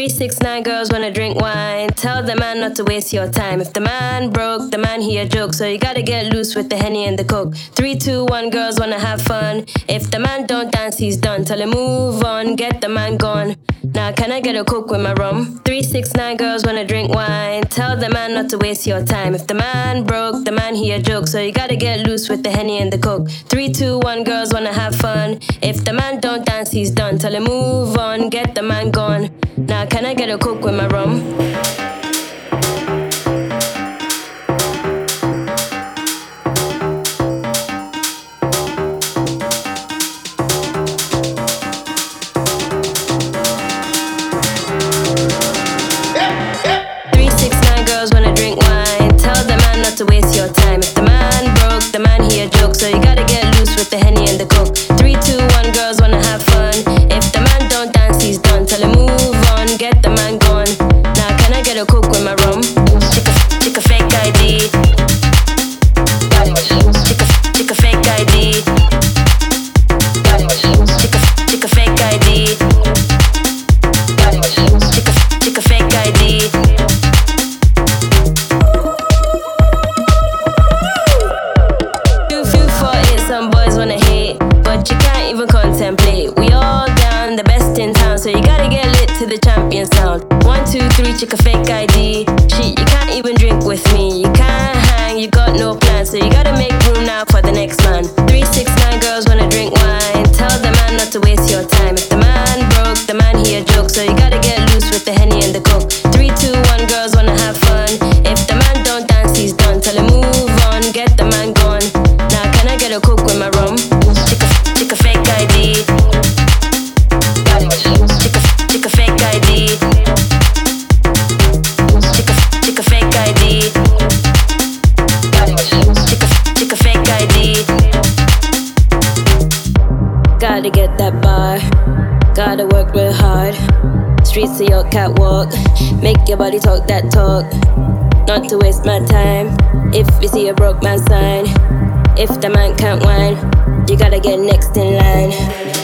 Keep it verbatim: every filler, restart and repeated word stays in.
Three, six, nine girls wanna drink wine. Tell the man not to waste your time. If the man broke, the man he a joke. So you gotta get loose with the Henny and the Coke. Three, two, one, girls wanna have fun. If the man don't dance, he's done. Tell him move on, get the man gone. Now can I get a Coke with my rum? Three, six, nine girls wanna drink wine. Tell the man not to waste your time. If the man broke, the man he a joke. So you gotta get loose with the Henny and the Coke. Three, two, one, girls wanna have fun. If the man don't dance, he's done. Tell him move on, get the man gone. Now can I get a Coke with my rum? Three, six, nine girls wanna drink wine. Tell the man not to waste your time. If the man broke, the man he a joke. So you gotta get loose with the Henny and the Coke. Three, two, one, girls wanna have fun. If the man don't dance, he's done. Tell him move on, get the man gone. Now can I get a Coke with my rum? Chick a, chick a fake I D. Chick a, chick a fake I D. Chick a, chick a fake I D. Chick a, chick a fake I D. Two, few for it, some boys wanna hate, but you can't even contemplate. We all down, the best in town, so you gotta get lit to the champion sound. One, two, three, chick a fake I D. Shit, you can't even drink with me. You can't hang, you got no plan, so you gotta make room now for the next man. Three, six, nine girls wanna drink wine. Tell the man not to waste your time. If the man broke, the man he a joke, so you gotta get loose with the Henny and the Coke. Three, two, one, girls wanna have fun. If the man don't dance, he's done. Tell him move on, get the man gone. Now can I get a Coke with my rum? Chick a, chick a fake I D. Chick a, chick a fake I D. Chick a, chick a fake I D. Chick a, chick a fake I D. Gotta get that bar. Gotta work real hard. Streets of your catwalk. Make your body talk that talk. Not to waste my time. If you see a broke man sign. If the man can't whine, you gotta get next in line.